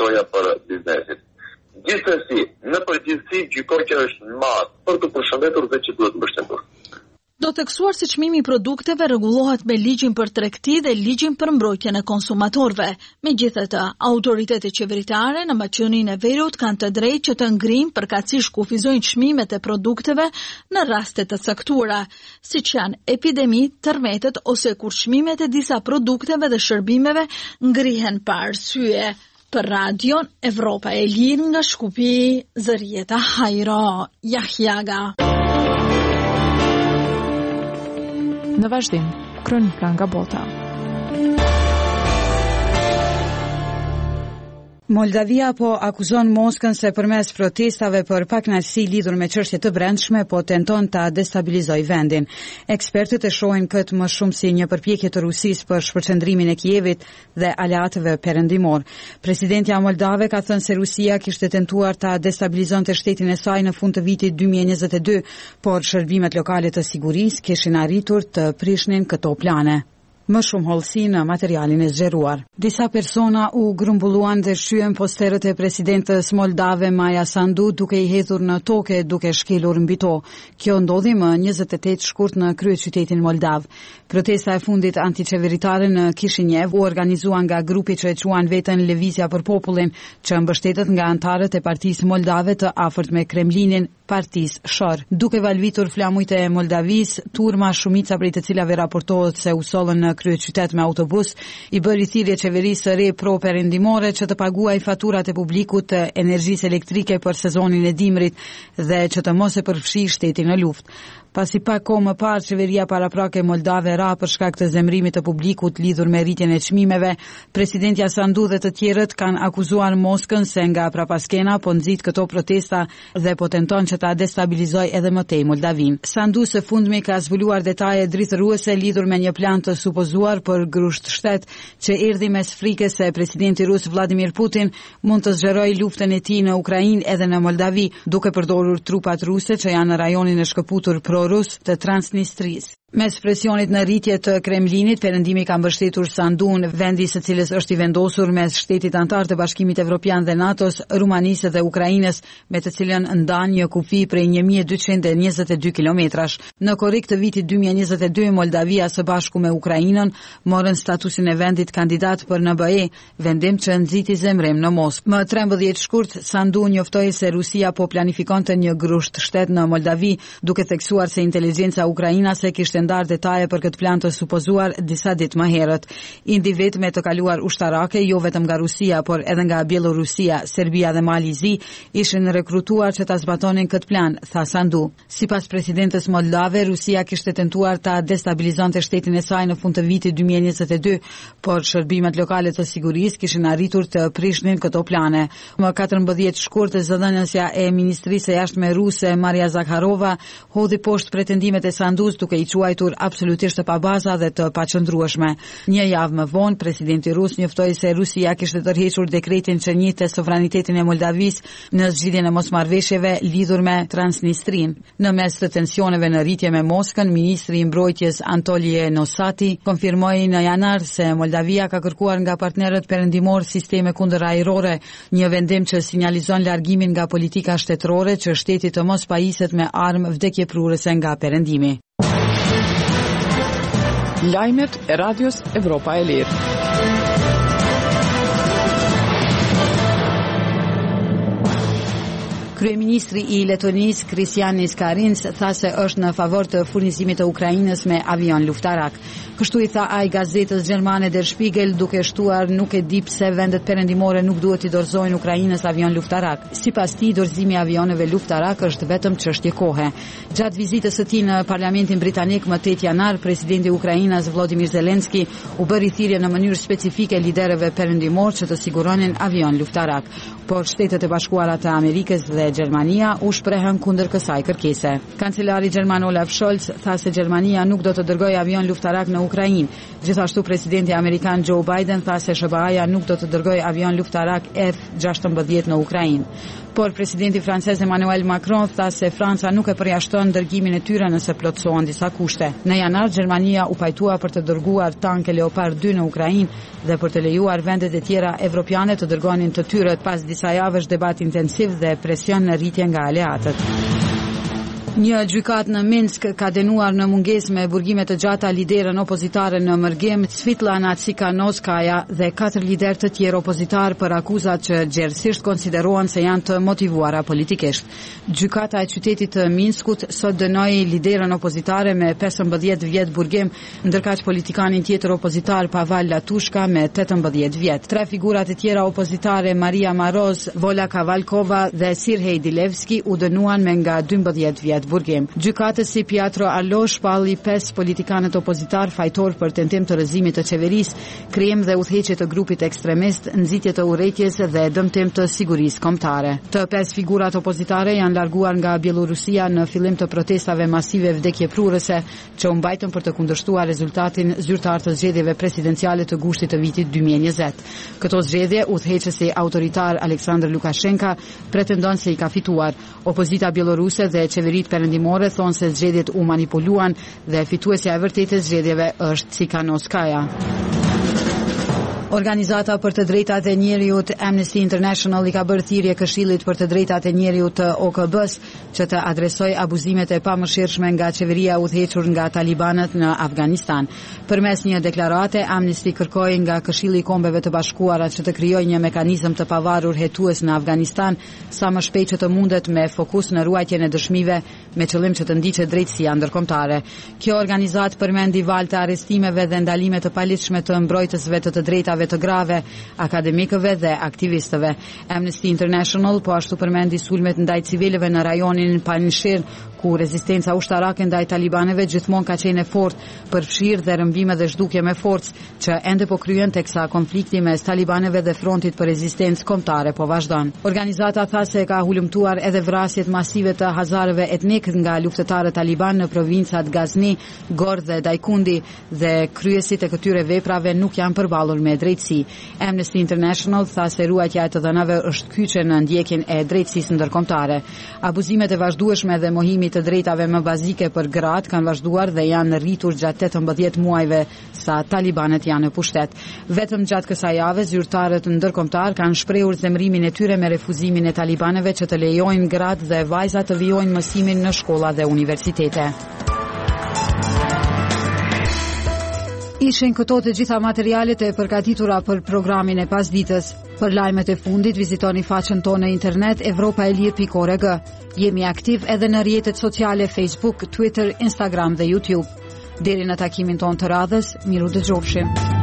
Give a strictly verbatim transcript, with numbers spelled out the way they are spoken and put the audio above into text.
loja për biznesit. Gjithsesi, në përgjithësi gjykoj që është madh për të përshëndetur dhe që duhet mbështetur. Do theksuar se çmimi i produkteve rregullohet me ligjin për tregti dhe ligjin për mbrojtjen e konsumatorëve. Megjithatë, autoritetet qeveritare në Maqedoninë e Veriut kanë të drejtë që të ngrinë përkatësisht kufizojnë çmimet e produkteve në raste të caktuara, siç janë epidemi, tërmetet ose kur çmimet e disa produkteve dhe shërbimeve ngrihen pa arsye. Për radion Evropa e Lirë nga Shkupi, Zërieta Hajro, Jahjaga. Në vazhdim, kronika nga bota. Moldavia po akuzon Moskën se përmes protestave për pakënaqësi lidhur me çështje të brendshme po tenton ta destabilizojë vendin. Ekspertët e shohin këtë më shumë si një përpjekje të Rusisë për shpërqendrimin e Kievit dhe aleatëve perëndimor. Presidentja moldave ka thënë se Rusia kishte tentuar ta destabilizonte shtetin e saj në fund të vitit dy mijë e njëzet e dy, por shërbimet lokale të sigurisë kishin arritur të prishnin këto plane. Më shumë hollësi në materialin e zgjeruar. Disa persona u grumbulluan dhe shyen posterët e presidentës moldave Maja Sandu duke i hedhur në tokë duke shkelur mbi to. Kjo ndodhi më njëzet e tetë shkurt në kryeqytetin moldav. Protesta e fundit antiqeveritare në Kishinev u organizua nga grupi që e quan veten Lëvizja për Popullin, që mbështetet nga antarët e partisë moldave të afërt me Kremlinin, partisë Shor. Duke valvitur flamujt e Moldavis, turma shumica prej të cilave raportohet se u sollën në kryeqytet me autobus, i bëri thirrje qeverisë së re pro-perëndimore që të paguajë faturat e publikut të energjisë elektrike për sezonin e dimrit dhe që të mos e përfshijë shtetin në luftë. Pasi pak kohë më parë, qeveria paraprake moldave ra për shkak të zemrimit të publikut lidhur me rritjen e çmimeve, presidentja Sandu dhe të tjerët kanë akuzuar Moskën se nga prapaskena po nxit këto protesta dhe po tenton që ta destabilizojë edhe më tej Moldavin. Sandu së fundmi ka zbuluar detaje dritëruese lidhur me një plan të supozuar për grusht shtet që erdhi mes frikës se presidenti rus Vladimir Putin mund të zgjerojë luftën e tij në Ukrainë edhe në Moldavi, duke përdorur trupat ruse që janë në rajonin e shkëputur pro-rus të Transnistrisë. Mes presionit në rritje të Kremlinit, Perëndimi ka mbështetur Sandun, vendi së cilës është i vendosur mes shtetit antar të Bashkimit Evropian dhe NATO-s, Rumanisë dhe Ukrainës, me të cilën ndan një kufi prej një mijë e dyqind e njëzet e dy kilometrash. Në korrik të vitit dy mijë e njëzet e dy, Moldavia së bashku me Ukrainën morën statusin e vendit kandidat për N B E, vendim që nxiti zemrim në Moskë. Më trembëdhjetë shkurt, Sandu njoftoi se Rusia po planifikonte një grusht shtet në Moldavi, duke theksuar se inteligjenca ukrainase kishte ndar detaje për këtë plan të supozuar disa ditë më herët. Individ me të kaluar ushtarake, jo vetëm nga Rusia, por edhe nga Bielorusia, Serbia dhe Malizi, ishin rekrutuar që ta zbatonin këtë plan, tha Sandu. Sipas presidentës moldave, Rusia kishte tentuar ta destabilizonte shtetin e saj në fund të vitit dy mijë e njëzet e dy, por shërbimet lokale të sigurisë kishin arritur të prishnin këto plane. Më katërmbëdhjetë shkurt, zëdhënësja e ministrisë së jashtme ruse Maria Zakharova hodhi poshtë pretendimet e Sandus duke i quajtur absolutisht të pabaza dhe të paqëndrueshme. Një javë më vonë, presidenti rus njoftoi se Rusia kishte tërhequr dekretin që njihte sovranitetin e Moldavis në zgjidhjen e mosmarrëveshjeve lidhur me Transnistrin. Në mes të tensioneve në rritje me Moskën, ministri i mbrojtjes Anatoliy Nosati konfirmoi në janar se Moldavia ka kërkuar nga partnerët perëndimor sisteme kundërajrore, një vendim që sinjalizon largimin nga politika shtetërore që shteti të mos pajiset me armë vdekjeprurëse nga perëndimi. Lajmet e radios Evropa e Lirë. Kryeministri i Letonisë Kristianis Karins tha se është në favor të furnizimit të Ukrainës me avion luftarak. Kështu i tha ai gazetës gjermane Der Spiegel, duke shtuar nuk e di pse vendet perëndimore nuk duhet i dorëzojnë Ukrainës avion luftarak. Sipas tij, dorëzimi i avioneve luftarak është vetëm çështje kohe. Gjatë vizitës së tij në Parlamentin britanik më tetë janar, presidenti i Ukrainës Volodymyr Zelensky u bëri thirrje në mënyrë specifike liderëve perëndimor që të siguronin avion luftarak, por Shtetet e Bashkuara të Amerikës dhe Gjermania u shprehën kundër kësaj kërkese. Kancelari gjerman Olaf Scholz tha se Gjermania nuk do të dërgojë avion luftarak në Ukrainë. Gjithashtu presidenti amerikan Joe Biden tha se S B A-ja nuk do të dërgojë avion luftarak F gjashtëmbëdhjetë në Ukrainë. Por presidenti francez Emmanuel Macron tha se Franca nuk e përjashton dërgimin e tyre nëse plotësohen disa kushte. Në janar Gjermania u pajtua për të dërguar tanke Leopard dy në Ukrainë dhe për të lejuar vendet e tjera evropiane të dërgonin të tyre pas disa javësh debat intensiv dhe presion në rritje nga aleatët. Një gjykat në Minsk ka dënuar në mungesë me burgime të gjata liderën opozitare në Mërgjem, Svitlana Tsikhanouskaya dhe katër lider të tjerë opozitar për akuzat që gjerësisht konsiderohen se janë të motivuara politikisht. Gjykata e qytetit të Minskut sot dënoi liderën opozitare me pesëmbëdhjetë vjet burgim, ndërkaq politikanin tjetër opozitar Pavel Latushka me tetëmbëdhjetë vjet. Tre figurat e tjera opozitare Maria Maroz, Vola Kavalkova dhe Sirhej Dilevski u dënuan me nga dymbëdhjetë vjet burgim. Gjykatësi Pietro Arlo shpalli pesë politikanët opozitar fajtor për tentim të rrëzimit të qeverisë, krijim dhe udhëheqje të grupit ekstremist, nxitje të urrejtjes dhe dëmtim të sigurisë kombëtare. Të pesë figurat opozitare janë larguar nga Bielorusia në fillim të protestave masive vdekjeprurëse që u mbajtën për të kundërshtuar rezultatin zyrtar të zgjedhjeve presidenciale të gushtit të vitit dy mijë e njëzet. Këto zgjedhje udhëheqësi autoritar Aleksandr Lukashenka pretendon se i ka fituar. Opozita bieloruse dhe qeverit perëndimore thonë se zgjedhjet u manipuluan dhe fituesja e vërtetë e zgjedhjeve është Tsikhanouskaya. Organizata për të drejtat e njeriut Amnesty International i ka bërë thirrje Këshillit për të drejtat e njeriut të O K B-s që të adresojë abuzimet e pamëshirshme nga qeveria udhëhequr nga talibanët në Afganistan. Përmes një deklarate, Amnesty kërkoi nga Këshilli i Kombeve të Bashkuara që të krijojë një mekanizëm të pavarur hetues në Afganistan sa më shpejt që të mundet me fokus në ruajtjen e dëshmive me qëllim që të ndiqet drejtësia ndërkombëtare. Kjo organizatë përmendi valë të arrestimeve dhe ndalime të paligjshme të mbrojtësve të të drejtave të grave, akademikëve dhe aktivistëve. Amnesty International po ashtu përmendi sulmet ndaj civilëve në rajonin Panjshir, ku rezistenca ushtarake ndaj talibanëve gjithmonë ka qenë e fortë, përfshirë dhe rëmbime dhe zhdukje me forcë, që ende po kryen teksa konflikti mes talibanëve dhe frontit për rezistencë kombëtare po vazhdon. Organizata tha se ka hulumtuar edhe vrasjet masive të hazarëve etnik nga luftëtarët taliban në provincat Ghazni, Gor dhe Daikundi dhe kryesit e këtyre veprave nuk janë përballur me drejtësi. Amnesty International tha se ruajtja e të dhënave është kyçe në ndjekjen e drejtësisë ndërkombëtare. Abuzimet e vazhdueshme dhe mohimi të drejtave më bazike për gratë kanë vazhduar dhe janë rritur gjatë tetëmbëdhjetë muajve sa talibanët janë në pushtet. Vetëm gjatë kësaj jave zyrtarët ndërkombëtar kanë shprehur zemrimin e tyre me refuzimin e talibanëve që të lejojnë gratë dhe vajzat të vijojnë mësimin në shkolla dhe universitete. Ishin këto të gjitha materialet e përgatitura për programin e pasditës. Për lajmet e fundit vizitoni faqen tonë në internet evropaelir pikë org. Jemi aktiv edhe në rrjetet sociale Facebook, Twitter, Instagram dhe YouTube. Deri në takimin tonë të radhës, miru dëgjofshim.